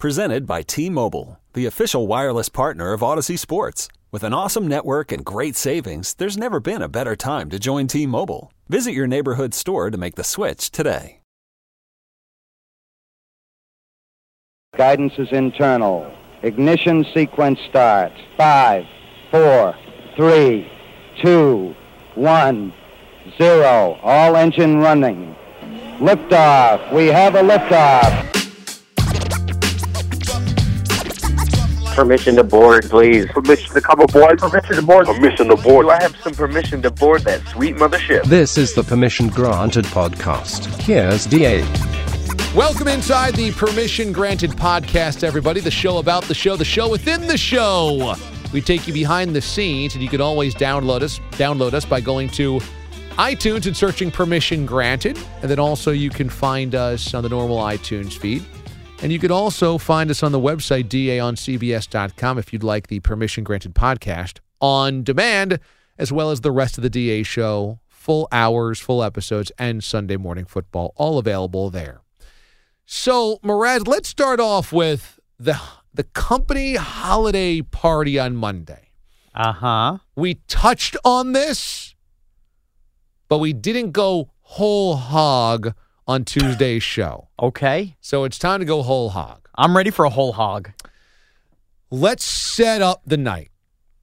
Presented by T-Mobile, the official wireless partner of Odyssey Sports. With an awesome network and great savings, there's never been a better time to join T-Mobile. Visit your neighborhood store to make the switch today. Guidance is internal. Ignition sequence starts. 5, 4, 3, 2, 1, 0. All engine running. Liftoff. We have a liftoff. Permission to board, please. Permission to come aboard. Permission to board. Permission to board. Do I have some permission to board that sweet mothership? This is the Permission Granted podcast. Here's DA. Welcome inside the Permission Granted podcast, everybody. The show about the show within the show. We take you behind the scenes, and you can always download us by going to iTunes and searching Permission Granted. And then also you can find us on the normal iTunes feed. And you can also find us on the website, DAOnCBS.com, if you'd like the Permission Granted podcast on demand, as well as the rest of the DA show, full hours, full episodes, and Sunday Morning Football, all available there. So, Mraz, let's start off with the company holiday party on Monday. Uh-huh. We touched on this, but we didn't go whole hog on Tuesday's show. Okay. So it's time to go whole hog. I'm ready for a whole hog. Let's set up the night.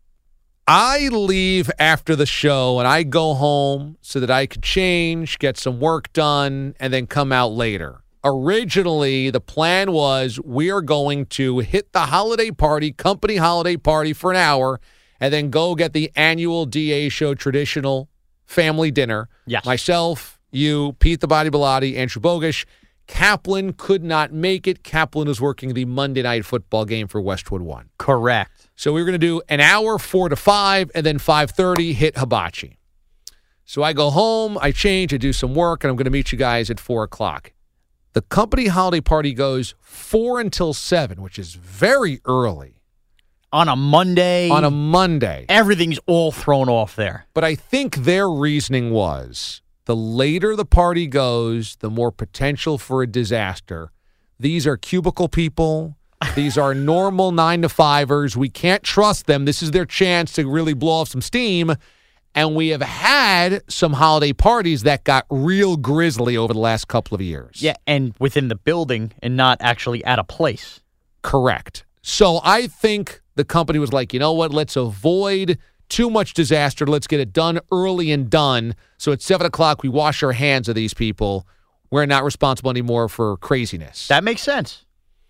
I leave after the show and I go home so that I could change, get some work done, and then come out later. Originally, the plan was we are going to hit the holiday party, company holiday party for an hour, and then go get the annual DA show traditional family dinner. Yes. Myself, you, Pete the Body Bilotti, Andrew Bogish. Kaplan could not make it. Kaplan was working the Monday Night Football game for Westwood One. Correct. So we were going to do an hour, 4 to 5, and then 5:30, hit Hibachi. So I go home, I change, I do some work, and I'm going to meet you guys at 4 o'clock. The company holiday party goes 4 until 7, which is very early. On a Monday. On a Monday. Everything's all thrown off there. But I think their reasoning was the later the party goes, the more potential for a disaster. These are cubicle people. These are normal 9-to-5ers. We can't trust them. This is their chance to really blow off some steam. And we have had some holiday parties that got real grisly over the last couple of years. Yeah, and within the building and not actually at a place. Correct. So I think the company was like, you know what, let's avoid too much disaster. Let's get it done early and done. So at 7 o'clock, we wash our hands of these people. We're not responsible anymore for craziness. That makes sense.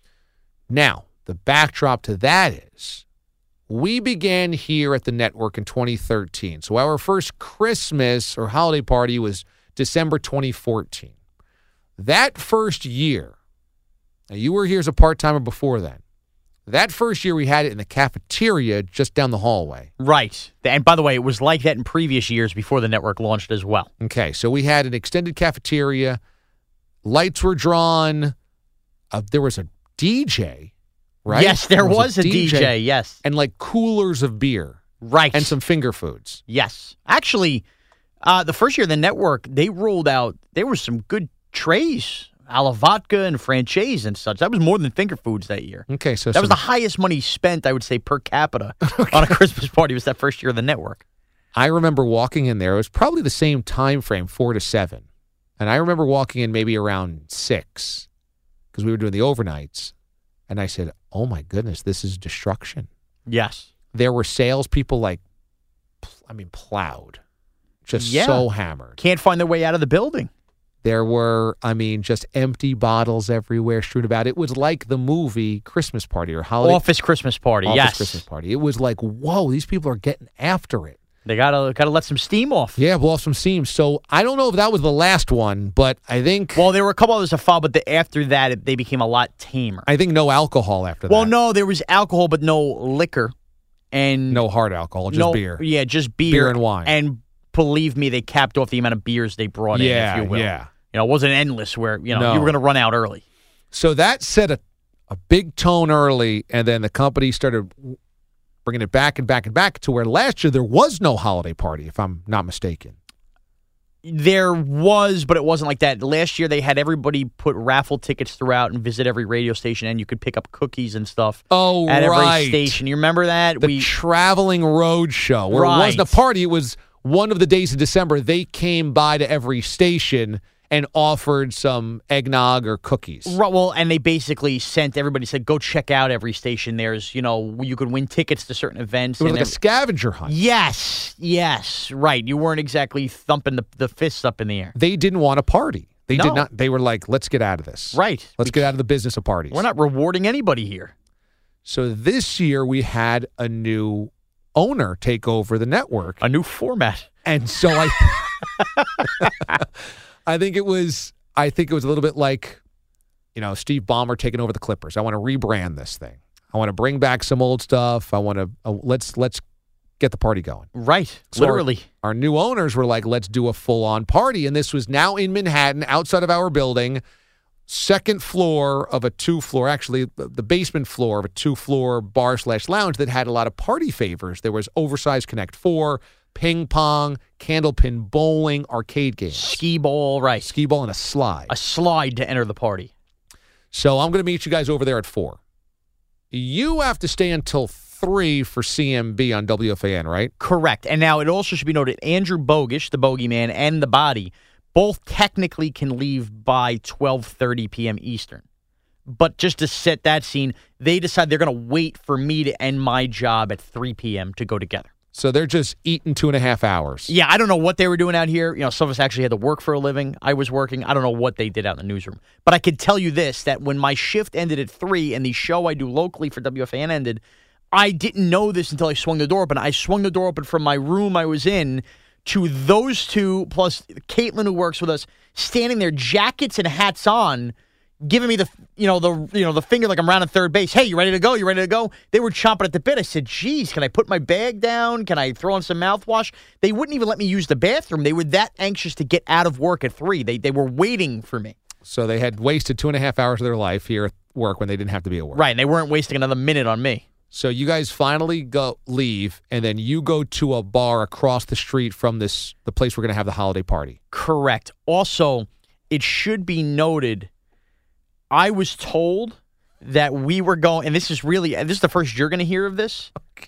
Now, the backdrop to that is we began here at the network in 2013. So our first Christmas or holiday party was December 2014. That first year, now you were here as a part-timer before then. That first year, we had it in the cafeteria just down the hallway. Right. And by the way, it was like that in previous years before the network launched as well. Okay, so we had an extended cafeteria. Lights were drawn. There was a DJ, right? Yes, there was a DJ, yes. And like coolers of beer. Right. And some finger foods. Yes. Actually, the first year of the network, they rolled out, there were some good trays. A la vodka and franchise and such. That was more than finger foods that year. Okay, so that was the highest money spent, I would say, per capita on a Christmas party. Was that first year of the network? I remember walking in there. It was probably the same time frame, 4 to 7. And I remember walking in maybe around 6 because we were doing the overnights. And I said, oh, my goodness, this is destruction. Yes. There were salespeople plowed. Just so hammered. Can't find their way out of the building. There were, just empty bottles everywhere strewn about. It was like the movie Christmas Party or Holiday. Office Christmas Party, yes. Christmas Party. It was like, whoa, these people are getting after it. They gotta let some steam off. Yeah, blow off some steam. So I don't know if that was the last one, but I think... Well, there were a couple others that followed, but after that, they became a lot tamer. I think no alcohol after that. Well, no, there was alcohol, but no liquor. And no hard alcohol, just beer. Yeah, just beer. Beer and wine. And believe me, they capped off the amount of beers they brought in, if you will. Yeah. It wasn't endless where, you were going to run out early. So that set a big tone early, and then the company started bringing it back and back and back to where last year there was no holiday party, if I'm not mistaken. There was, but it wasn't like that. Last year, they had everybody put raffle tickets throughout and visit every radio station, and you could pick up cookies and stuff at every station. You remember that? The traveling road show, where it wasn't a party. It was one of the days of December. They came by to every station and offered some eggnog or cookies. Right, well, and they basically sent everybody, said, go check out every station. There's, you could win tickets to certain events. It was like a scavenger hunt. Yes, right. You weren't exactly thumping the fists up in the air. They didn't want a party. They did not. They were like, let's get out of this. Right. Let's get out of the business of parties. We're not rewarding anybody here. So this year we had a new owner take over the network. A new format. And so I think it was a little bit like, Steve Ballmer taking over the Clippers. I want to rebrand this thing. I want to bring back some old stuff. I want to let's get the party going. Right. So literally. Our new owners were like, let's do a full-on party. And this was now in Manhattan, outside of our building, second floor of a two-floor, actually the basement floor of a two-floor bar/lounge that had a lot of party favors. There was Oversized Connect 4, ping pong, candlepin bowling, arcade games. Skee ball, right. Skee ball and a slide. A slide to enter the party. So I'm going to meet you guys over there at 4. You have to stay until 3 for CMB on WFAN, right? Correct. And now it also should be noted, Andrew Bogish, the bogeyman, and the body, both technically can leave by 12:30 p.m. Eastern. But just to set that scene, they decide they're going to wait for me to end my job at 3 p.m. to go together. So they're just eating 2.5 hours. Yeah, I don't know what they were doing out here. Some of us actually had to work for a living. I was working. I don't know what they did out in the newsroom. But I could tell you this, that when my shift ended at 3 and the show I do locally for WFAN ended, I didn't know this until I swung the door open. I swung the door open from my room I was in to those two, plus Caitlin, who works with us, standing there, jackets and hats on, giving me the finger like I'm rounding third base. Hey, you ready to go? You ready to go? They were chomping at the bit. I said, geez, can I put my bag down? Can I throw in some mouthwash? They wouldn't even let me use the bathroom. They were that anxious to get out of work at 3. They were waiting for me. So they had wasted 2.5 hours of their life here at work when they didn't have to be at work. Right, and they weren't wasting another minute on me. So you guys finally leave, and then you go to a bar across the street from the place we're going to have the holiday party. Correct. Also, it should be noted, I was told that we were going, and this is the first you're going to hear of this. Okay.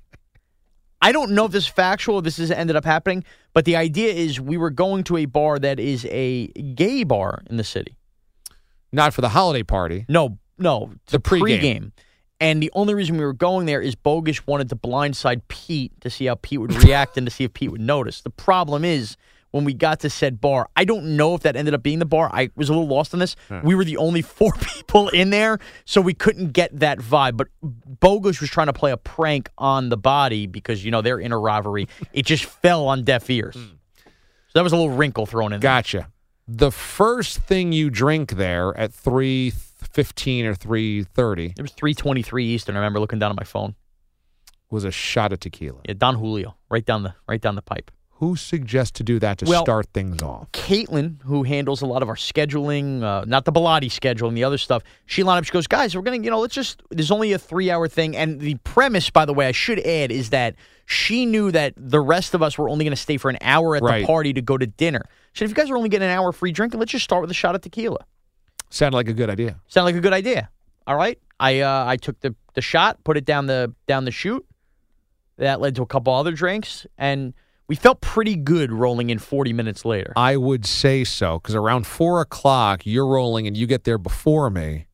I don't know if this is factual, if this has ended up happening, but the idea is we were going to a bar that is a gay bar in the city. Not for the holiday party. No, the pregame. And the only reason we were going there is Bogish wanted to blindside Pete to see how Pete would react and to see if Pete would notice. The problem is, when we got to said bar, I don't know if that ended up being the bar. I was a little lost on this. We were the only 4 people in there, so we couldn't get that vibe. But Bogish was trying to play a prank on the body because, their inner rivalry. It just fell on deaf ears. So that was a little wrinkle thrown in there. Gotcha. The first thing you drink there at 3:15 or 3:30. It was 3:23 Eastern. I remember looking down at my phone. Was a shot of tequila. Yeah, Don Julio, right down the pipe. Who suggests to do that to start things off? Caitlin, who handles a lot of our scheduling, not the Bilotti schedule and the other stuff, she lined up, she goes, guys, we're going to, there's only a 3-hour thing. And the premise, by the way, I should add, is that she knew that the rest of us were only going to stay for an hour at the party to go to dinner. She said, if you guys are only getting an hour free drinking, let's just start with a shot of tequila. Sounded like a good idea. All right. I took the shot, put it down the chute. That led to a couple other drinks, and we felt pretty good rolling in 40 minutes later. I would say so, because around 4 o'clock, you're rolling and you get there before me.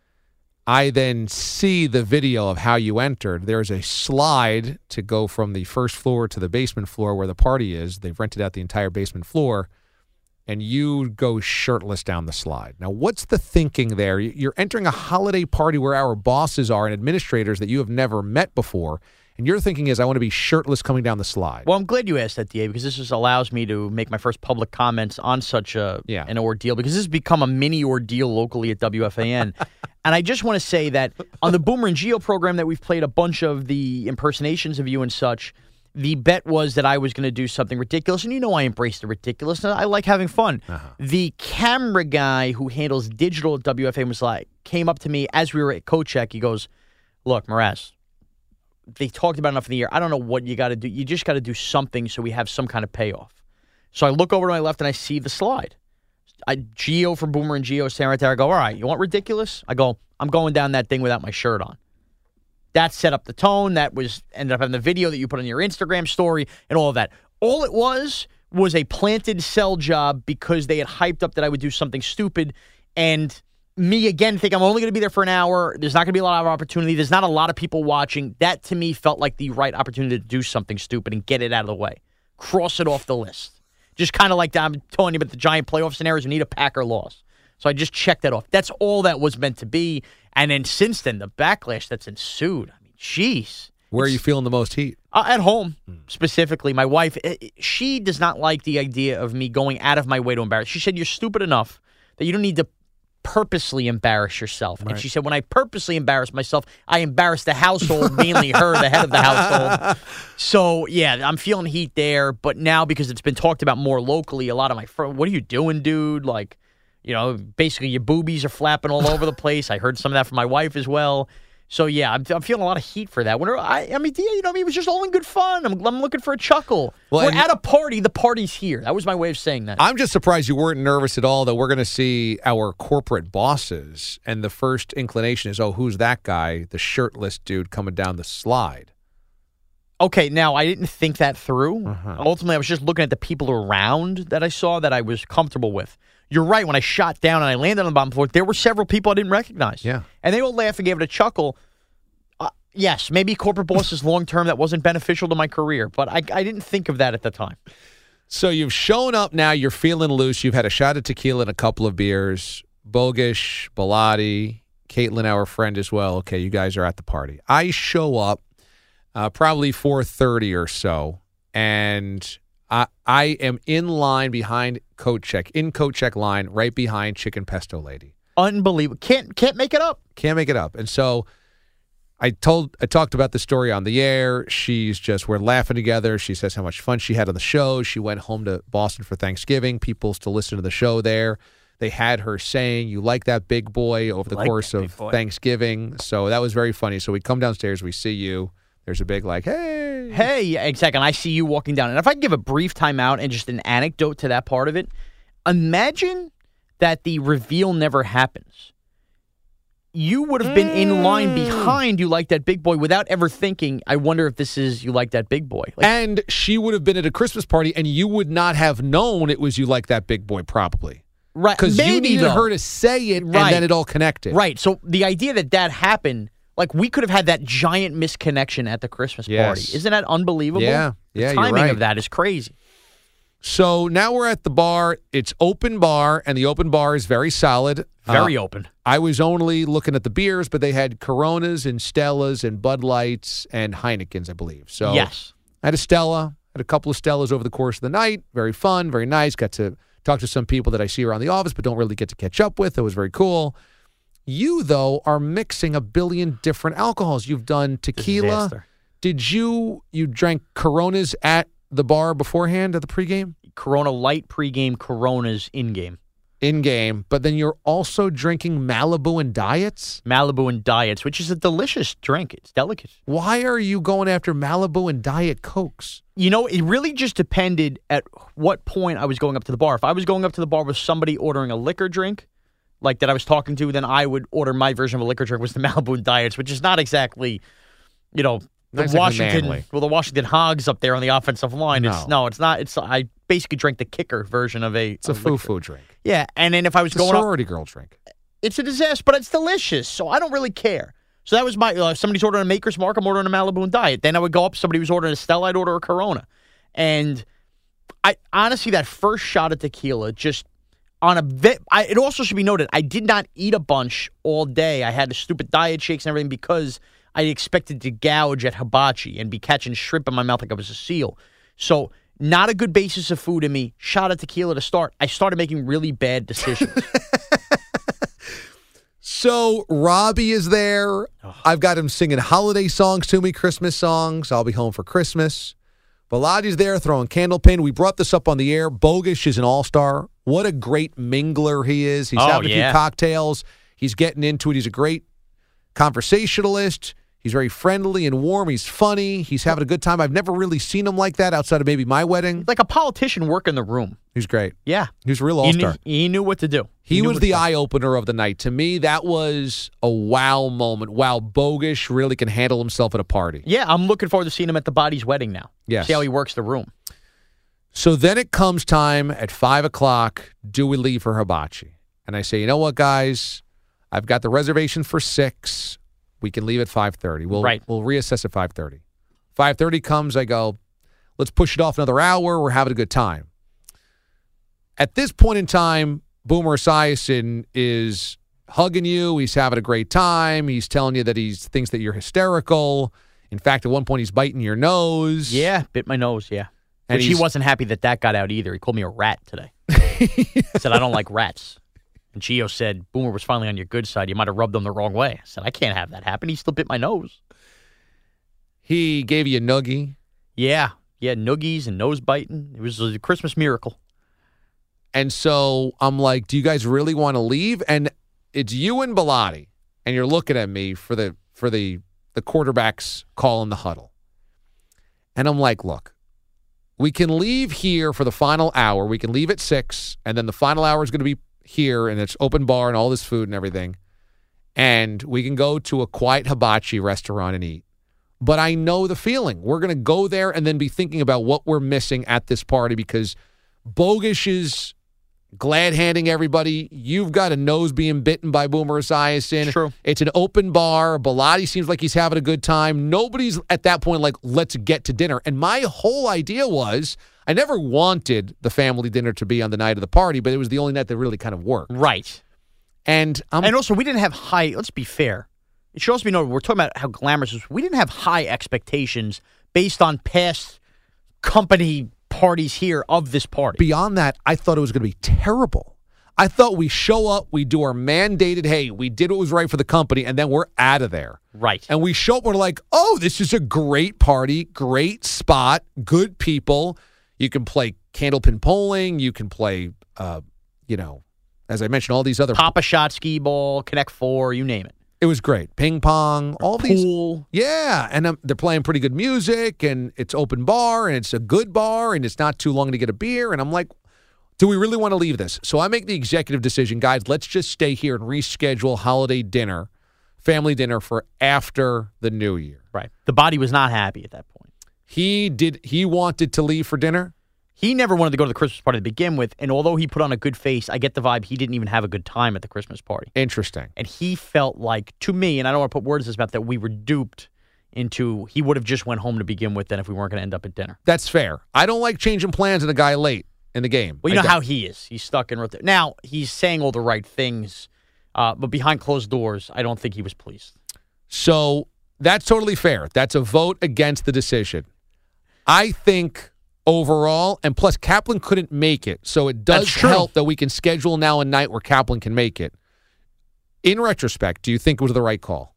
I then see the video of how you entered. There's a slide to go from the first floor to the basement floor where the party is. They've rented out the entire basement floor, and you go shirtless down the slide. Now, what's the thinking there? You're entering a holiday party where our bosses are and administrators that you have never met before. And your thinking is, I want to be shirtless coming down the slide. Well, I'm glad you asked that, DA, because this just allows me to make my first public comments on such an ordeal, because this has become a mini ordeal locally at WFAN. And I just want to say that on the Boomer and Geo program that we've played a bunch of the impersonations of you and such, the bet was that I was going to do something ridiculous. And I embrace the ridiculous. I like having fun. Uh-huh. The camera guy who handles digital at WFAN came up to me as we were at coat check. He goes, look, Mraz, they talked about enough in the year. I don't know what you got to do. You just got to do something so we have some kind of payoff. So I look over to my left and I see the slide. Gio from Boomer and Gio standing right there. I go, all right, you want ridiculous? I go, I'm going down that thing without my shirt on. That set up the tone. That ended up having the video that you put on your Instagram story and all of that. All it was a planted sell job because they had hyped up that I would do something stupid. And me, again, think I'm only going to be there for an hour. There's not going to be a lot of opportunity. There's not a lot of people watching. That, to me, felt like the right opportunity to do something stupid and get it out of the way. Cross it off the list. Just kind of like I'm telling you about the giant playoff scenarios. We need a Packer loss. So I just checked that off. That's all that was meant to be. And then since then, the backlash that's ensued. I mean, jeez. Where are you feeling the most heat? At home, specifically. My wife, she does not like the idea of me going out of my way to embarrass. She said, you're stupid enough that you don't need to purposely embarrass yourself. Right. And she said, when I purposely embarrass myself, I embarrass the household, mainly her, the head of the household. So, yeah, I'm feeling heat there. But now, because it's been talked about more locally, a lot of my friends, what are you doing, dude? Like, basically your boobies are flapping all over the place. I heard some of that from my wife as well. So, yeah, I'm feeling a lot of heat for that. It was just all in good fun. I'm looking for a chuckle. Well, we're at a party. The party's here. That was my way of saying that. I'm just surprised you weren't nervous at all that we're going to see our corporate bosses, and the first inclination is, who's that guy, the shirtless dude coming down the slide? Okay, now, I didn't think that through. Ultimately, I was just looking at the people around that I saw that I was comfortable with. You're right. When I shot down and I landed on the bottom floor, there were several people I didn't recognize. Yeah. And they all laughed and gave it a chuckle. Yes, maybe corporate bosses long-term, that wasn't beneficial to my career, but I didn't think of that at the time. So you've shown up now. You're feeling loose. You've had a shot of tequila and a couple of beers. Bogish, Bellotti, Caitlin, our friend as well. Okay, you guys are at the party. I show up probably 4:30 or so, and I am in line behind Coat Check, in Coat Check line, right behind Chicken Pesto Lady. Unbelievable. Can't make it up. Can't make it up. And so I talked about the story on the air. We're laughing together. She says how much fun she had on the show. She went home to Boston for Thanksgiving. People still listen to the show there. They had her saying, you like that big boy over the course of Thanksgiving. So that was very funny. So we come downstairs, we see you. There's a big hey. Hey, yeah, exactly. And I see you walking down. And if I can give a brief timeout and just an anecdote to that part of it, imagine that the reveal never happens. You would have been in line behind you like that big boy without ever thinking, I wonder if this is you like that big boy. And she would have been at a Christmas party and you would not have known it was you like that big boy probably. Right. Because you needed her to say it and then it all connected. Right. So the idea that happened, we could have had that giant misconnection at the Christmas party. Isn't that unbelievable? Yeah. The timing of that is crazy. So now we're at the bar. It's open bar, and the open bar is very solid. Very open. I was only looking at the beers, but they had Coronas and Stellas and Bud Lights and Heinekens, I believe. So yes. I had a Stella, had a couple of Stellas over the course of the night. Very fun, very nice. Got to talk to some people that I see around the office but don't really get to catch up with. It was very cool. You, though, are mixing a billion different alcohols. You've done tequila. Disaster. Did you drank Coronas at the bar beforehand at the pregame? Corona Light pregame, Coronas in-game. In-game, but then you're also drinking Malibu and Diets? Malibu and Diets, which is a delicious drink. It's delicate. Why are you going after Malibu and Diet Cokes? It really just depended at what point I was going up to the bar. If I was going up to the bar with somebody ordering a liquor drink, like that I was talking to, then I would order my version of a liquor drink, was the Malibu and Diets, which is not exactly, the Washington Hogs up there on the offensive line. No. It's not. I basically drank the kicker version of a. It's a foo-foo drink. Yeah, and then if I was it's a sorority girl drink. It's a disaster, but it's delicious, so I don't really care. So that was my. If somebody's ordering a Maker's Mark, I'm ordering a Malibu and Diet. Then I would go up. Somebody was ordering a Stella, I'd order a Corona, and I honestly that first shot of tequila just. It also should be noted, I did not eat a bunch all day. I had the stupid diet shakes and everything because I expected to gouge at hibachi and be catching shrimp in my mouth like I was a seal. So, not a good basis of food in me. Shot of tequila to start. I started making really bad decisions. So, Robbie is there. I've got him singing holiday songs to me, Christmas songs. I'll be home for Christmas. Bellotti's there throwing candlepin. We brought this up on the air. Bogish is an all-star. What a great mingler he is. He's having a few cocktails. He's getting into it. He's a great conversationalist. He's very friendly and warm. He's funny. He's having a good time. I've never really seen him like that outside of maybe my wedding. Like a politician working the room. He's great. Yeah. He's a real all-star. He knew what to do. He was the eye-opener of the night. To me, that was a wow moment. Wow, Bogusch really can handle himself at a party. Yeah, I'm looking forward to seeing him at the body's wedding now. Yes. See how he works the room. So then it comes time at 5 o'clock. Do we leave for Hibachi? And I say, you know what, guys? I've got the reservation for 6. We can leave at 5:30. We'll reassess at 5:30. 5:30 comes, I go, let's push it off another hour. We're having a good time. At this point in time, Boomer Esiason is hugging you. He's having a great time. He's telling you that he thinks that you're hysterical. In fact, at one point, he's biting your nose. Yeah, bit my nose, yeah. And Which he wasn't happy that got out either. He called me a rat today. He said, I don't like rats. And Gio said, Boomer was finally on your good side. You might have rubbed them the wrong way. I said, I can't have that happen. He still bit my nose. He gave you a noogie. Yeah, noogies and nose biting. It was a Christmas miracle. And so I'm like, do you guys really want to leave? And it's you and Bilotti, and you're looking at me for the quarterback's call in the huddle. And I'm like, look, we can leave here for the final hour. We can leave at 6, and then the final hour is going to be here, and it's open bar and all this food and everything. And we can go to a quiet hibachi restaurant and eat. But I know the feeling. We're going to go there and then be thinking about what we're missing at this party because Bogusch is glad-handing everybody. You've got a nose being bitten by Boomer Esiason. True. It's an open bar. Bilotti seems like he's having a good time. Nobody's at that point like, let's get to dinner. And my whole idea was I never wanted the family dinner to be on the night of the party, but it was the only night that really kind of worked. Right. And also, we didn't have high, let's be fair. It should also be noted, we're talking about how glamorous it was. We didn't have high expectations based on past company parties here of this party. Beyond that, I thought it was going to be terrible. I thought we show up, we do our mandated, hey, we did what was right for the company, and then we're out of there. Right. And we show up, we're like, oh, this is a great party, great spot, good people. You can play candlepin bowling. You can play, as I mentioned, all these other Pop-A-Shot, skee ball, Connect Four, you name it. It was great. Ping pong, all these. Pool. Yeah, and they're playing pretty good music, and it's open bar, and it's a good bar, and it's not too long to get a beer. And I'm like, do we really want to leave this? So I make the executive decision, guys, let's just stay here and reschedule holiday dinner, family dinner for after the new year. Right. The body was not happy at that point. He wanted to leave for dinner? He never wanted to go to the Christmas party to begin with, and although he put on a good face, I get the vibe he didn't even have a good time at the Christmas party. Interesting. And he felt like, to me, and I don't want to put words in his mouth, that we were duped into he would have just went home to begin with then if we weren't going to end up at dinner. That's fair. I don't like changing plans in a guy late in the game. Well, you know how he is. He's stuck in rotation. Now, he's saying all the right things, but behind closed doors, I don't think he was pleased. So that's totally fair. That's a vote against the decision. I think overall, and plus Kaplan couldn't make it, so it does help that we can schedule now a night where Kaplan can make it. In retrospect, do you think it was the right call?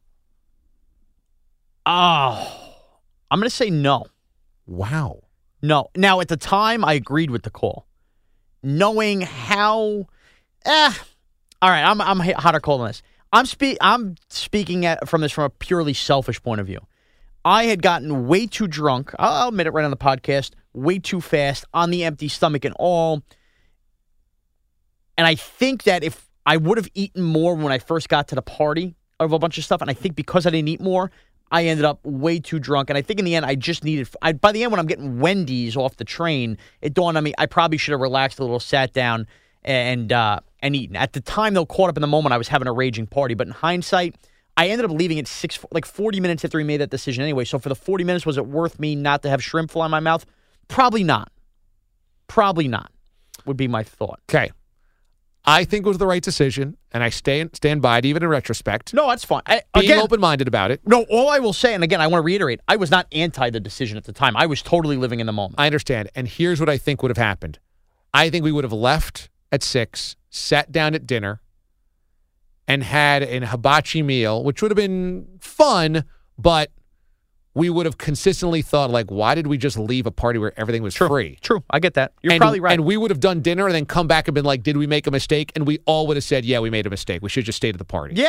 Oh, I'm going to say no. Wow. No. Now, at the time, I agreed with the call. Knowing how, all right, I'm hotter call than this. I'm speaking from a purely selfish point of view. I had gotten way too drunk. I'll admit it right on the podcast. Way too fast on the empty stomach and all. And I think that if I would have eaten more when I first got to the party of a bunch of stuff, and I think because I didn't eat more, I ended up way too drunk. And I think in the end, I just needed, by the end when I'm getting Wendy's off the train, it dawned on me I probably should have relaxed a little, sat down, and eaten. At the time, though, caught up in the moment, I was having a raging party. But in hindsight, I ended up leaving at 40 minutes after we made that decision anyway. So for the 40 minutes, was it worth me not to have shrimp fly in my mouth? Probably not. Probably not, would be my thought. Okay. I think it was the right decision, and I stand by it even in retrospect. No, that's fine. Being open-minded about it. No, all I will say, and again, I want to reiterate, I was not anti the decision at the time. I was totally living in the moment. I understand, and here's what I think would have happened. I think we would have left at 6, sat down at dinner, and had an hibachi meal, which would have been fun, but we would have consistently thought, like, why did we just leave a party where everything was free? True. I get that. You're probably right. And we would have done dinner and then come back and been like, did we make a mistake? And we all would have said, yeah, we made a mistake. We should have just stayed at the party. Yeah.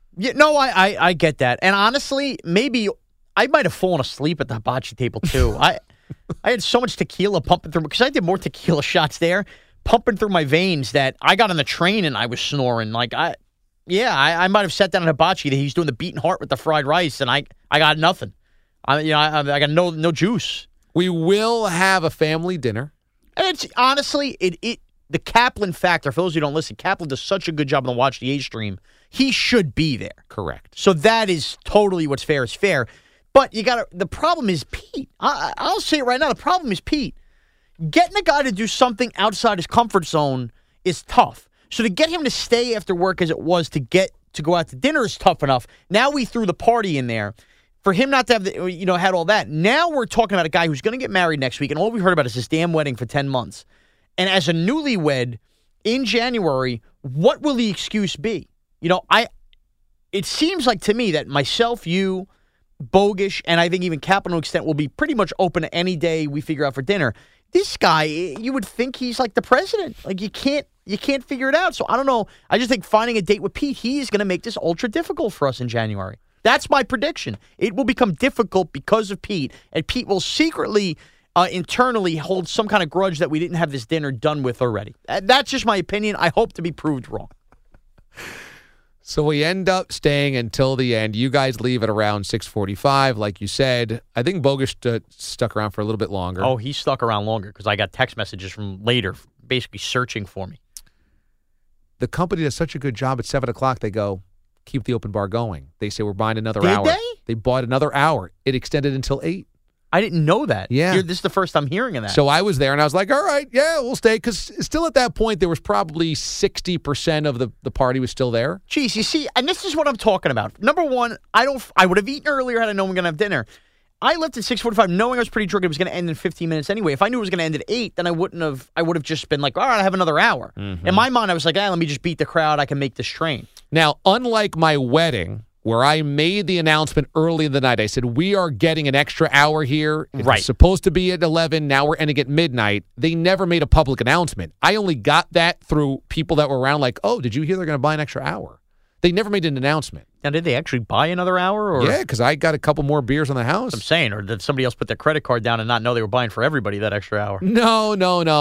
Yeah, no, I get that. And honestly, maybe I might have fallen asleep at the hibachi table, too. I had so much tequila pumping through, because I did more tequila shots there, pumping through my veins, that I got on the train and I was snoring. Like, I might have sat down at hibachi. He's doing the beating heart with the fried rice, and I got nothing. I got no juice. We will have a family dinner. And it's honestly, the Kaplan factor, for those who don't listen, Kaplan does such a good job on the Watch the A stream. He should be there. Correct. So that is totally what's fair is fair. But the problem is Pete. I'll say it right now. The problem is Pete. Getting a guy to do something outside his comfort zone is tough. So to get him to stay after work as it was to go out to dinner is tough enough. Now we threw the party in there. For him not to have had all that. Now we're talking about a guy who's going to get married next week, and all we've heard about is this damn wedding for 10 months. And as a newlywed in January, what will the excuse be? It seems like to me that myself, you, Bogish, and I think even Kaplan to an extent will be pretty much open to any day we figure out for dinner. This guy, you would think he's like the president. Like you can't figure it out. So I don't know. I just think finding a date with Pete, he is going to make this ultra difficult for us in January. That's my prediction. It will become difficult because of Pete, and Pete will secretly, internally hold some kind of grudge that we didn't have this dinner done with already. That's just my opinion. I hope to be proved wrong. So we end up staying until the end. You guys leave at around 6:45, like you said. I think Bogish stuck around for a little bit longer. Oh, he stuck around longer because I got text messages from later basically searching for me. The company does such a good job at 7 o'clock. They go, keep the open bar going. They say we're buying another hour. Did they? They bought another hour. It extended until 8. I didn't know that. Yeah. This is the first I'm hearing of that. So I was there, and I was like, all right, yeah, we'll stay. Because still at that point, there was probably 60% of the party was still there. Jeez, you see, and this is what I'm talking about. Number one, I would have eaten earlier had I known we were going to have dinner. I left at 6:45 knowing I was pretty drunk. It was going to end in 15 minutes anyway. If I knew it was going to end at 8, then I would have just been like, all right, I have another hour. Mm-hmm. In my mind, I was like, let me just beat the crowd. I can make this train. Now, unlike my wedding, where I made the announcement early in the night, I said, we are getting an extra hour here. It was supposed to be at 11. Now we're ending at midnight. They never made a public announcement. I only got that through people that were around like, oh, did you hear they're going to buy an extra hour? They never made an announcement. Now, did they actually buy another hour? Or? Yeah, because I got a couple more beers on the house. I'm saying, or did somebody else put their credit card down and not know they were buying for everybody that extra hour? No.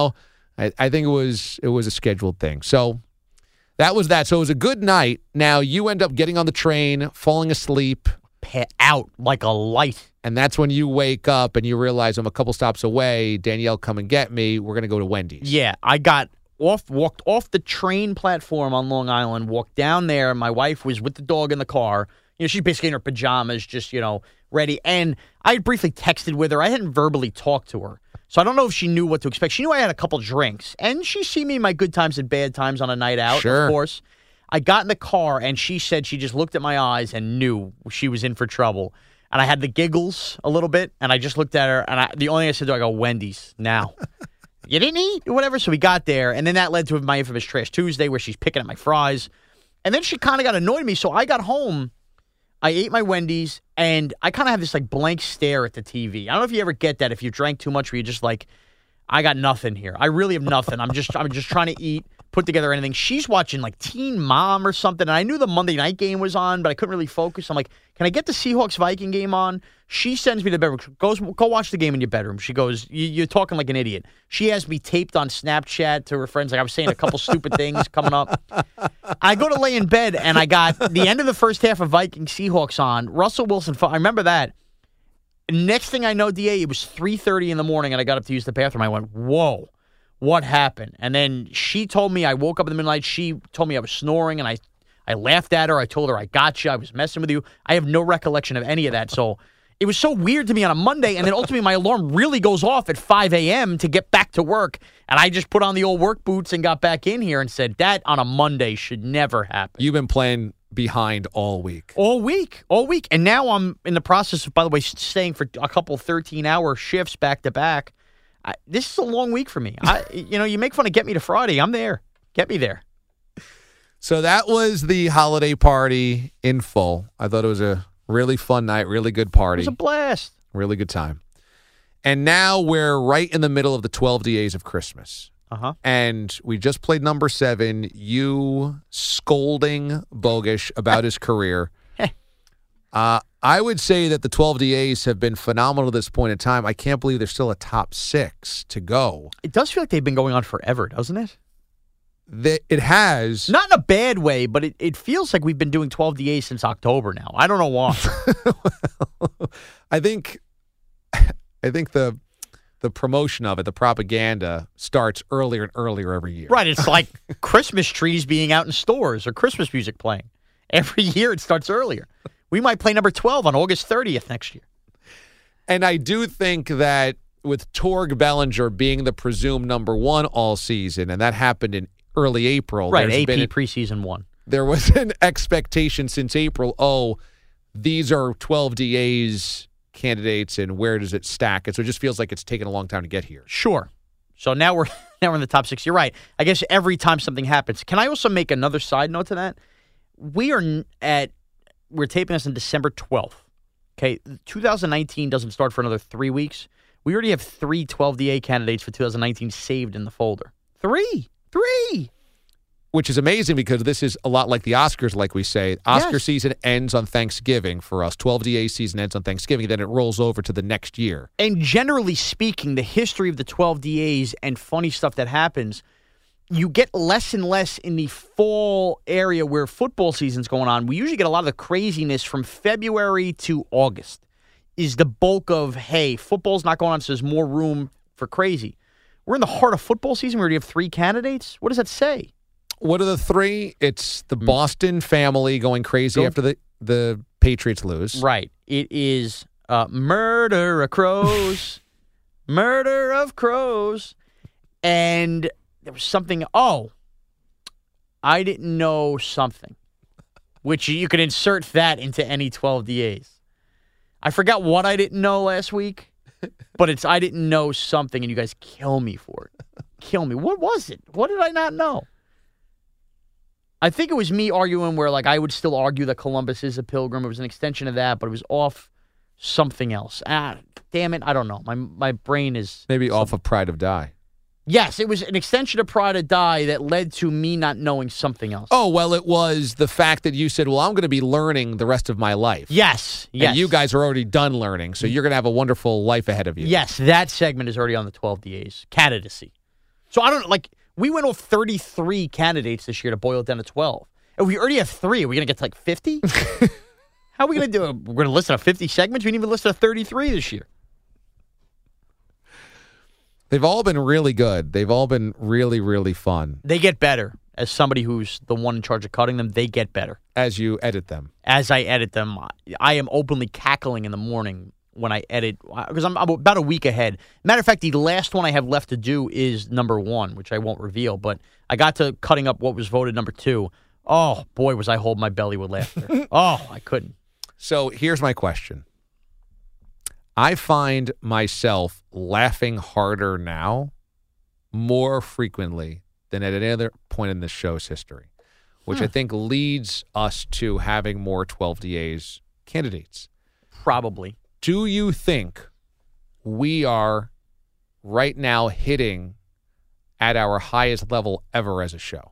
I think it was a scheduled thing. So that was that. So it was a good night. Now you end up getting on the train, falling asleep. Out like a light. And that's when you wake up and you realize I'm a couple stops away. Danielle, come and get me. We're going to go to Wendy's. Yeah, I walked off the train platform on Long Island, walked down there. My wife was with the dog in the car. She's basically in her pajamas, just, ready. And I had briefly texted with her. I hadn't verbally talked to her. So I don't know if she knew what to expect. She knew I had a couple drinks. And she's seen me in my good times and bad times on a night out, sure. Of course. I got in the car, and she said she just looked at my eyes and knew she was in for trouble. And I had the giggles a little bit, and I just looked at her, and the only thing I said to her, I go, Wendy's, now. You didn't eat or whatever? So we got there, and then that led to my infamous Trash Tuesday where she's picking at my fries. And then she kind of got annoyed at me, so I got home. I ate my Wendy's, and I kind of have this like blank stare at the TV. I don't know if you ever get that if you drank too much where you're just like, I got nothing here. I really have nothing. I'm just trying to eat, put together anything. She's watching like Teen Mom or something, and I knew the Monday night game was on, but I couldn't really focus. I'm like, can I get the Seahawks-Viking game on? She sends me to the bedroom. Go watch the game in your bedroom. She goes, you're talking like an idiot. She has me taped on Snapchat to her friends. Like I was saying a couple stupid things coming up. I go to lay in bed, and I got the end of the first half of Viking-Seahawks on. Russell Wilson, I remember that. Next thing I know, DA, it was 3:30 in the morning, and I got up to use the bathroom. I went, whoa, what happened? And then she told me, I woke up in the middle of the night. She told me I was snoring, and I laughed at her. I told her, I got you. I was messing with you. I have no recollection of any of that. So it was so weird to me on a Monday, and then ultimately my alarm really goes off at 5 a.m. to get back to work, and I just put on the old work boots and got back in here and said, that on a Monday should never happen. You've been playing behind all week. All week. And now I'm in the process of, by the way, staying for a couple 13-hour shifts back to back. This is a long week for me. You make fun of Get Me to Friday. I'm there. Get me there. So that was the holiday party in full. I thought it was a really fun night, really good party. It was a blast. Really good time. And now we're right in the middle of the 12 days of Christmas. Uh-huh. And we just played number 7. You scolding Bogish about his career. I would say that the 12 DAs have been phenomenal at this point in time. I can't believe there's still a top 6 to go. It does feel like they've been going on forever, doesn't it? It has. Not in a bad way, but it feels like we've been doing 12 DAs since October now. I don't know why. Well, I think the promotion of it, the propaganda, starts earlier and earlier every year. Right. It's like Christmas trees being out in stores or Christmas music playing. Every year it starts earlier. We might play number 12 on August 30th next year. And I do think that with Torg Bellinger being the presumed number 1 all season, and that happened in early April. Right, AP preseason 1. There was an expectation since April, these are 12 DAs candidates, and where does it stack? And so it just feels like it's taken a long time to get here. Sure. So now we're in the top 6. You're right. I guess every time something happens. Can I also make another side note to that? We're taping this on December 12th. Okay, 2019 doesn't start for another 3 weeks. We already have 3 12DA candidates for 2019 saved in the folder. 3! Which is amazing because this is a lot like the Oscars, like we say. Oscar season ends on Thanksgiving for us. 12DA season ends on Thanksgiving, then it rolls over to the next year. And generally speaking, the history of the 12DAs and funny stuff that happens, you get less and less in the fall area where football season's going on. We usually get a lot of the craziness from February to August is the bulk of, hey, football's not going on, so there's more room for crazy. We're in the heart of football season. We already have 3 candidates. What does that say? What are the 3? It's the Boston family going crazy after the Patriots lose. Right. It is Murder of Crows. Murder of Crows. And there was something, I didn't know something, which you could insert that into any 12 DAs. I forgot what I didn't know last week, but it's I didn't know something, and you guys kill me for it. Kill me. What was it? What did I not know? I think it was me arguing where, like, I would still argue that Columbus is a pilgrim. It was an extension of that, but it was off something else. Damn it. I don't know. My brain is... Maybe off of Pride of Die. Yes, it was an extension of Pride or Die that led to me not knowing something else. Oh, well, it was the fact that you said, well, I'm going to be learning the rest of my life. Yes. And you guys are already done learning, so you're going to have a wonderful life ahead of you. Yes, that segment is already on the 12 DAs. Candidacy. So I don't, like, we went off 33 candidates this year to boil it down to 12. And we already have 3. Are we going to get to, like, 50? How are we going to do it? We're going to listen to 50 segments? We didn't even listen to 33 this year. They've all been really good. They've all been really, really fun. They get better. As somebody who's the one in charge of cutting them, they get better. As you edit them. As I edit them, I am openly cackling in the morning when I edit, because I'm about a week ahead. Matter of fact, the last one I have left to do is number 1, which I won't reveal, but I got to cutting up what was voted number 2. Oh, boy, was I holding my belly with laughter. I couldn't. So here's my question. I find myself laughing harder now more frequently than at any other point in this show's history, which I think leads us to having more 12 DAs candidates. Probably. Do you think we are right now hitting at our highest level ever as a show?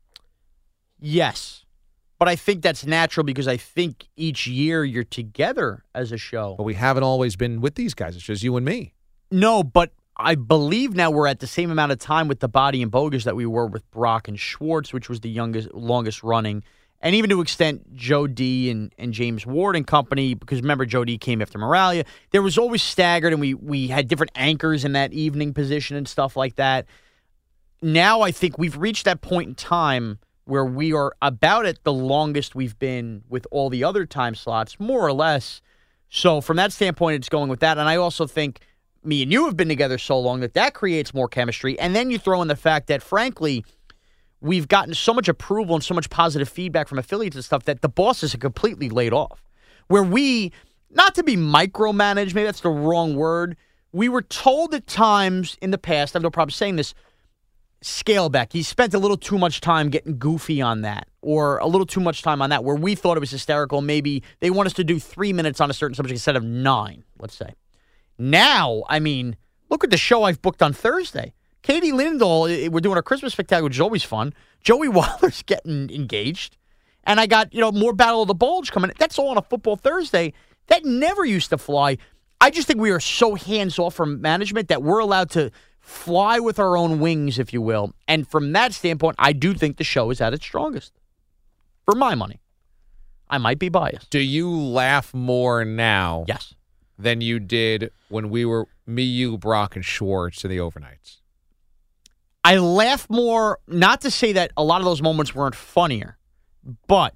Yes. But I think that's natural because I think each year you're together as a show. But we haven't always been with these guys. It's just you and me. No, but I believe now we're at the same amount of time with the Body and Bogus that we were with Brock and Schwartz, which was the longest running. And even to extent Joe D and James Ward and company, because remember, Joe D came after Moralia. There was always staggered, and we had different anchors in that evening position and stuff like that. Now I think we've reached that point in time where we are about at the longest we've been with all the other time slots, more or less. So from that standpoint, it's going with that. And I also think me and you have been together so long that creates more chemistry. And then you throw in the fact that, frankly, we've gotten so much approval and so much positive feedback from affiliates and stuff that the bosses are completely laid off. Where we, not to be micromanaged, maybe that's the wrong word, we were told at times in the past, I have no problem saying this, scale back. He spent a little too much time getting goofy on that, or a little too much time on that, where we thought it was hysterical. Maybe they want us to do 3 minutes on a certain subject instead of 9, let's say. Now, I mean, look at the show I've booked on Thursday. Katie Lindahl, we're doing our Christmas spectacular, which is always fun. Joey Wilder's getting engaged. And I got, more Battle of the Bulge coming. That's all on a Football Thursday. That never used to fly. I just think we are so hands-off from management that we're allowed to fly with our own wings, if you will. And from that standpoint, I do think the show is at its strongest. For my money. I might be biased. Do you laugh more now Yes. than you did when we were me, you, Brock, and Schwartz in the overnights? I laugh more, not to say that a lot of those moments weren't funnier, but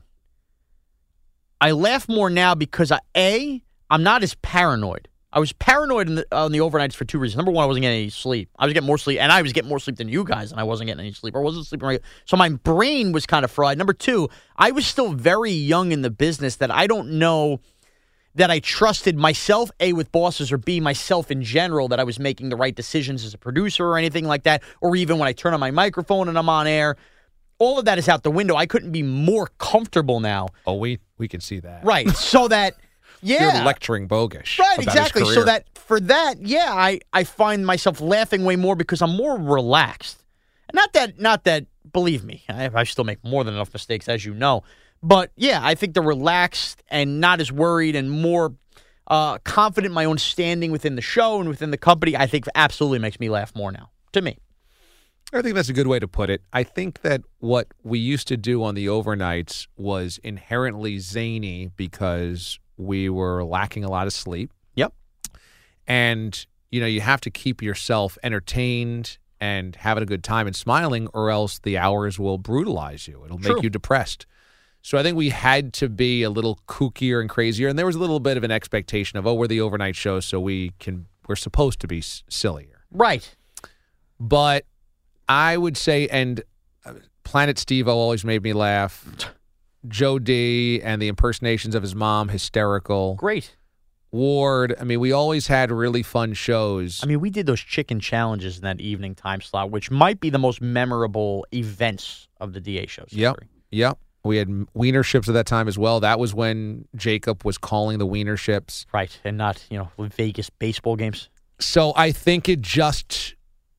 I laugh more now because, I'm not as paranoid. I was paranoid on the overnights for two reasons. Number one, I wasn't getting any sleep. I was getting more sleep, and I was getting more sleep than you guys, and I wasn't getting any sleep. I wasn't sleeping right. So my brain was kind of fried. Number two, I was still very young in the business that I don't know that I trusted myself, A, with bosses, or B, myself in general, that I was making the right decisions as a producer or anything like that, or even when I turn on my microphone and I'm on air. All of that is out the window. I couldn't be more comfortable now. Oh, we can see that. Right, so that... Yeah. You're lecturing Bogish. Right, about exactly. his So career. that for that, I find myself laughing way more because I'm more relaxed. Not that, believe me, I still make more than enough mistakes, as you know. But yeah, I think the relaxed and not as worried and more confident in my own standing within the show and within the company, I think absolutely makes me laugh more now, to me. I think that's a good way to put it. I think that what we used to do on the overnights was inherently zany because we were lacking a lot of sleep. Yep. And, you have to keep yourself entertained and having a good time and smiling, or else the hours will brutalize you. It'll make you depressed. So I think we had to be a little kookier and crazier. And there was a little bit of an expectation of, we're the overnight show, so we're supposed to be sillier. Right. But I would say, and Planet Steve-O always made me laugh. Joe D and the impersonations of his mom, hysterical. Great. Ward, we always had really fun shows. We did those chicken challenges in that evening time slot, which might be the most memorable events of the DA shows. Yep. We had Wiener Ships at that time as well. That was when Jacob was calling the Wiener Ships. Right, and not, Vegas baseball games. So I think it just,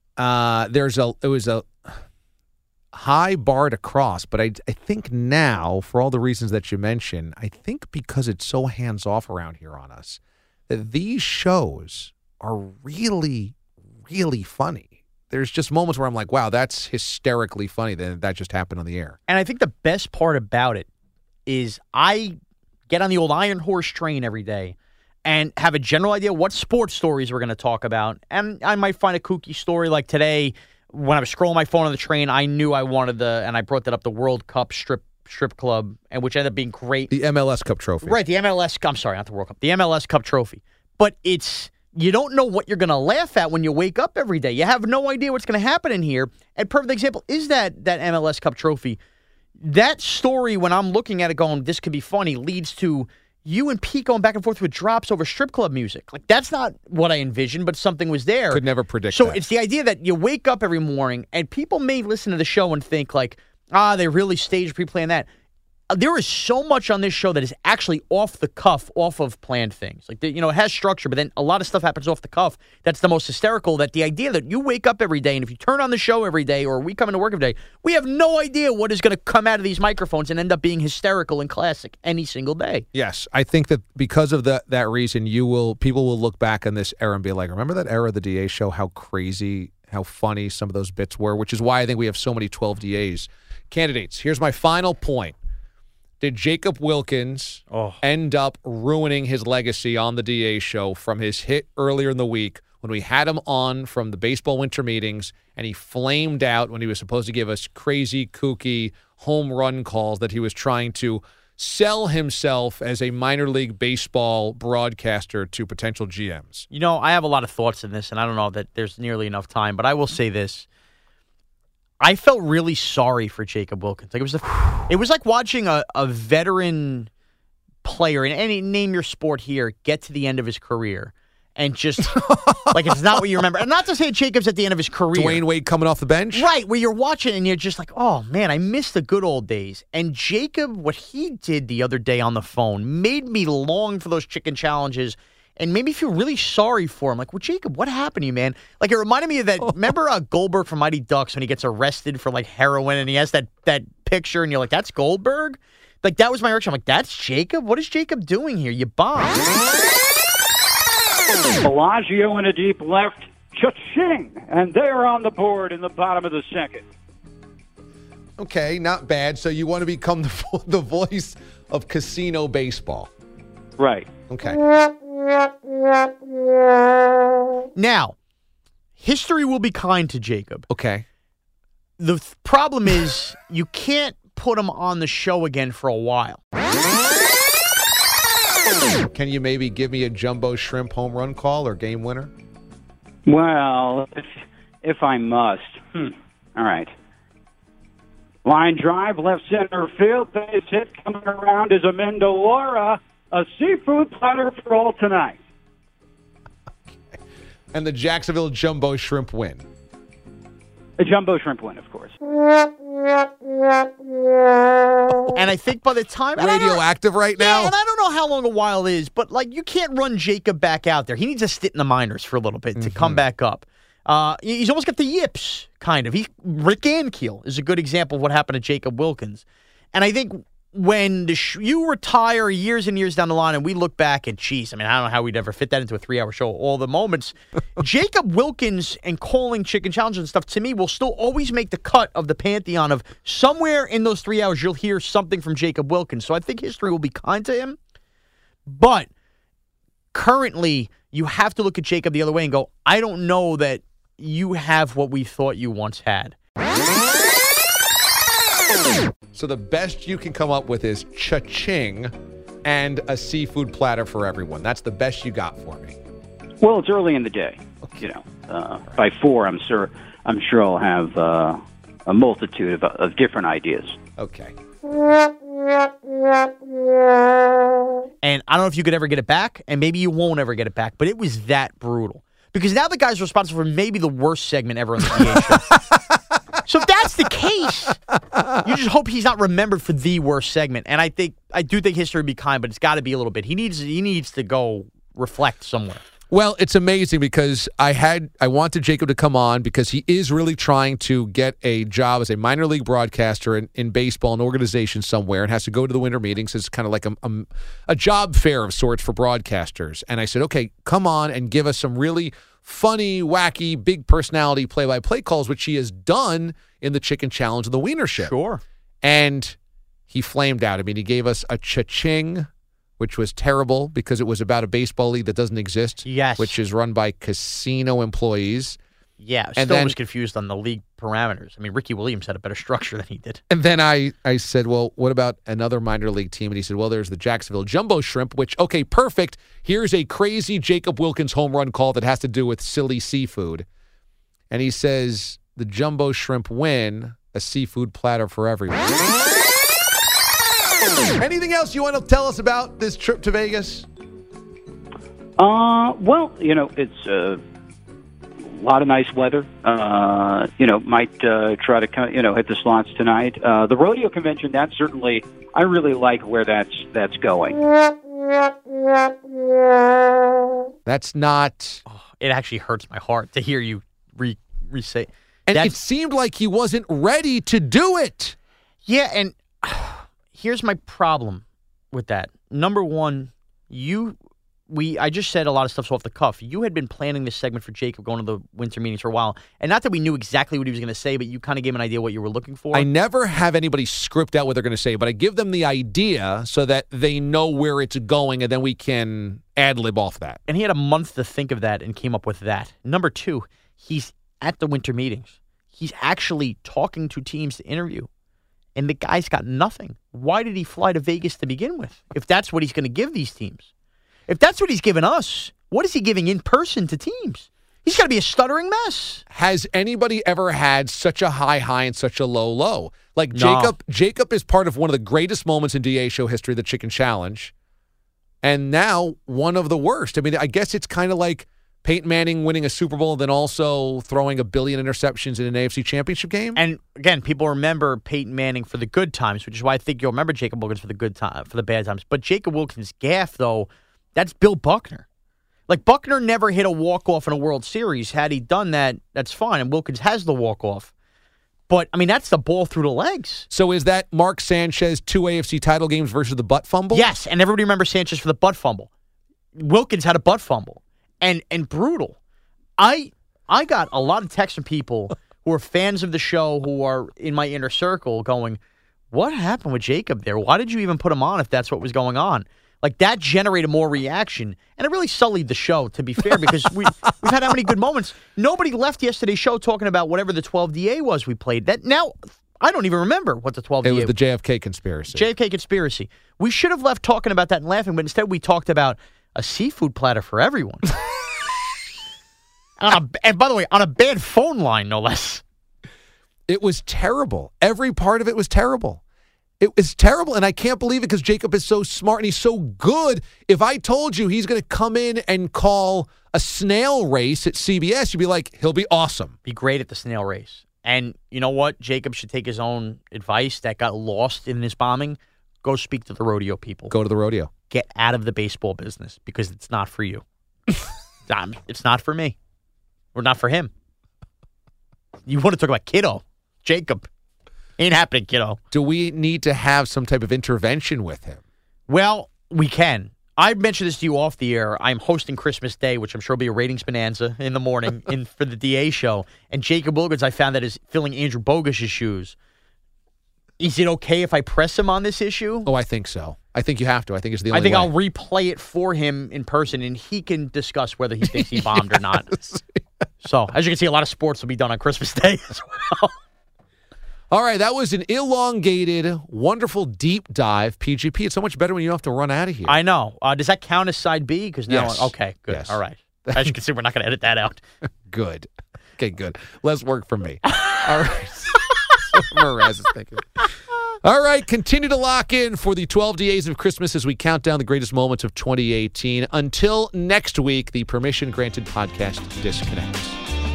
it was a high bar to cross, but I think now, for all the reasons that you mentioned, I think because it's so hands-off around here on us, that these shows are really, really funny. There's just moments where I'm like, wow, that's hysterically funny that just happened on the air. And I think the best part about it is I get on the old Iron Horse train every day and have a general idea what sports stories we're going to talk about. And I might find a kooky story like today. When I was scrolling my phone on the train, I knew I wanted and I brought that up, the World Cup strip club, and which ended up being great. The MLS Cup trophy. Right, I'm sorry, not the World Cup. The MLS Cup trophy. But you don't know what you're going to laugh at when you wake up every day. You have no idea what's going to happen in here. And perfect example is that MLS Cup trophy. That story, when I'm looking at it going, this could be funny, leads to you and Pete going back and forth with drops over strip club music. Like, that's not what I envisioned, but something was there. Could never predict So that. it's the idea that you wake up every morning, and people may listen to the show and think, like, they really staged pre-planned that. There is so much on this show that is actually off the cuff, off of planned things. Like, it has structure, but then a lot of stuff happens off the cuff. That's the most hysterical, that the idea that you wake up every day, and if you turn on the show every day, or we come into work every day, we have no idea what is going to come out of these microphones and end up being hysterical and classic any single day. Yes, I think that because of that reason, people will look back on this era and be like, remember that era of the DA show, how crazy, how funny some of those bits were, which is why I think we have so many 12 DAs candidates. Here's my final point. Did Jacob Wilkins end up ruining his legacy on the DA show from his hit earlier in the week when we had him on from the baseball winter meetings and he flamed out when he was supposed to give us crazy, kooky home run calls that he was trying to sell himself as a minor league baseball broadcaster to potential GMs? I have a lot of thoughts in this, and I don't know that there's nearly enough time, but I will say this. I felt really sorry for Jacob Wilkins. Like, it was like watching a veteran player in any name your sport here get to the end of his career and just like it's not what you remember. And not to say Jacob's at the end of his career. Dwayne Wade coming off the bench? Right, where you're watching and you're just like, oh man, I miss the good old days. And Jacob, what he did the other day on the phone made me long for those chicken challenges and made me feel really sorry for him. Like, well, Jacob, what happened to you, man? Like, it reminded me of that. Remember Goldberg from Mighty Ducks when he gets arrested for, like, heroin, and he has that picture, and you're like, that's Goldberg? Like, that was my reaction. I'm like, that's Jacob? What is Jacob doing here? You bombed. Bellagio in a deep left. Cha-ching! And they're on the board in the bottom of the second. Okay, not bad. So you want to become the voice of casino baseball. Right. Okay. Now, history will be kind to Jacob. Okay. The problem is you can't put him on the show again for a while. Can you maybe give me a jumbo shrimp home run call or game winner? Well, if I must. All right. Line drive, left center field, base hit coming around is Amanda Laura. A seafood platter for all tonight. Okay. And the Jacksonville jumbo shrimp win. A jumbo shrimp win, of course. And I think by the time... Radioactive right now? Yeah, and I don't know how long a while is, but, like, you can't run Jacob back out there. He needs to sit in the minors for a little bit to come back up. He's almost got the yips, kind of. Rick Ankiel is a good example of what happened to Jacob Wilkins. And I think when you retire years and years down the line and we look back and, geez, I mean, I don't know how we'd ever fit that into a 3-hour show, all the moments. Jacob Wilkins and calling chicken challenges and stuff, to me, will still always make the cut of the pantheon of somewhere in those 3 hours you'll hear something from Jacob Wilkins. So I think history will be kind to him. But currently, you have to look at Jacob the other way and go, I don't know that you have what we thought you once had. So the best you can come up with is cha-ching and a seafood platter for everyone. That's the best you got for me. Well, it's early in the day. You know, by 4, I'm sure I'll have a multitude of different ideas. Okay. And I don't know if you could ever get it back, and maybe you won't ever get it back, but it was that brutal. Because now the guy's responsible for maybe the worst segment ever on the PA show. So if that's the case, you just hope he's not remembered for the worst segment. And I do think history would be kind, but it's got to be a little bit. He needs to go reflect somewhere. Well, it's amazing because I wanted Jacob to come on because he is really trying to get a job as a minor league broadcaster in baseball, an organization somewhere, and has to go to the winter meetings. It's kind of like a job fair of sorts for broadcasters. And I said, okay, come on and give us some really funny, wacky, big personality play-by-play calls, which he has done in the Chicken Challenge and the Wiener Ship. Sure. And he flamed out. I mean, he gave us a cha-ching, which was terrible because it was about a baseball league that doesn't exist. Yes. Which is run by casino employees. Yeah, and still then, was confused on the league parameters. I mean, Ricky Williams had a better structure than he did. And then I said, well, what about another minor league team? And he said, well, there's the Jacksonville Jumbo Shrimp, which, okay, perfect. Here's a crazy Jacob Wilkins home run call that has to do with silly seafood. And he says, the Jumbo Shrimp win, a seafood platter for everyone. Anything else you want to tell us about this trip to Vegas? Well, it's a lot of nice weather. Might try to hit the slots tonight. The rodeo convention, that's certainly, I really like where that's going. That's not. Oh, it actually hurts my heart to hear you re-say. And it seemed like he wasn't ready to do it. Yeah, and here's my problem with that. Number one, I just said a lot of stuff's off the cuff. You had been planning this segment for Jacob going to the winter meetings for a while. And not that we knew exactly what he was going to say, but you kind of gave an idea what you were looking for. I never have anybody script out what they're going to say, but I give them the idea so that they know where it's going, and then we can ad-lib off that. And he had a month to think of that and came up with that. Number two, he's at the winter meetings. He's actually talking to teams to interview. And the guy's got nothing. Why did he fly to Vegas to begin with? If that's what he's going to give these teams. If that's what he's given us, what is he giving in person to teams? He's got to be a stuttering mess. Has anybody ever had such a high and such a low? Like No. Jacob is part of one of the greatest moments in DA show history, the Chicken Challenge. And now one of the worst. I mean, I guess it's kind of like Peyton Manning winning a Super Bowl, then also throwing 1 billion interceptions in an AFC Championship game. And again, people remember Peyton Manning for the good times, which is why I think you'll remember Jacob Wilkins for the bad times. But Jacob Wilkins' gaffe, though, that's Bill Buckner. Like, Buckner never hit a walk-off in a World Series. Had he done that, that's fine, and Wilkins has the walk-off. But, I mean, that's the ball through the legs. So is that Mark Sanchez 2 AFC title games versus the butt fumble? Yes, and everybody remembers Sanchez for the butt fumble. Wilkins had a butt fumble, and brutal. I got a lot of texts from people who are fans of the show who are in my inner circle going, what happened with Jacob there? Why did you even put him on if that's what was going on? Like, that generated more reaction, and it really sullied the show, to be fair, because we've had how many good moments. Nobody left yesterday's show talking about whatever the 12DA was we played. That now, I don't even remember what the 12DA was. It was the JFK conspiracy. JFK conspiracy. We should have left talking about that and laughing, but instead we talked about a seafood platter for everyone. And by the way, on a bad phone line, no less. It was terrible. Every part of it was terrible. It was terrible, and I can't believe it because Jacob is so smart and he's so good. If I told you he's going to come in and call a snail race at CBS, you'd be like, he'll be awesome. Be great at the snail race. And you know what? Jacob should take his own advice that got lost in this bombing. Go speak to the rodeo people. Go to the rodeo. Get out of the baseball business because it's not for you. It's not for me. Or not for him. You want to talk about kiddo. Jacob. Ain't happening, kiddo. Do we need to have some type of intervention with him? Well, we can. I mentioned this to you off the air. I'm hosting Christmas Day, which I'm sure will be a ratings bonanza in the morning for the DA show. And Jacob Wilkins, I found that is filling Andrew Bogus's shoes. Is it okay if I press him on this issue? Oh, I think so. I think you have to. I think it's the only way. I think I'll replay it for him in person, and he can discuss whether he thinks he bombed or not. So, as you can see, a lot of sports will be done on Christmas Day as well. All right, that was an elongated, wonderful deep dive, PGP. It's so much better when you don't have to run out of here. I know. Does that count as side B? Because now, yes. Okay, good. Yes. All right. As you can see, we're not going to edit that out. Good. Okay, good. Less work for me. All right. Mraz is thinking. All right, continue to lock in for the 12 days of Christmas as we count down the greatest moments of 2018. Until next week, the Permission Granted podcast disconnects.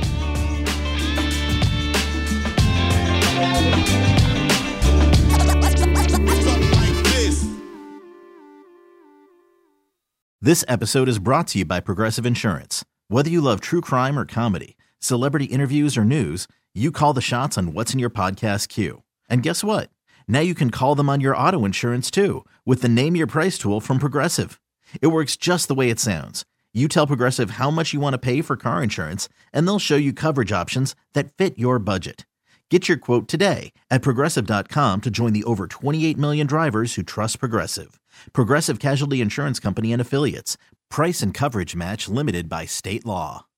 This episode is brought to you by Progressive Insurance. Whether you love true crime or comedy, celebrity interviews or news, you call the shots on what's in your podcast queue. And guess what? Now you can call them on your auto insurance too with the Name Your Price tool from Progressive. It works just the way it sounds. You tell Progressive how much you want to pay for car insurance, and they'll show you coverage options that fit your budget. Get your quote today at Progressive.com to join the over 28 million drivers who trust Progressive. Progressive Casualty Insurance Company and Affiliates. Price and coverage match limited by state law.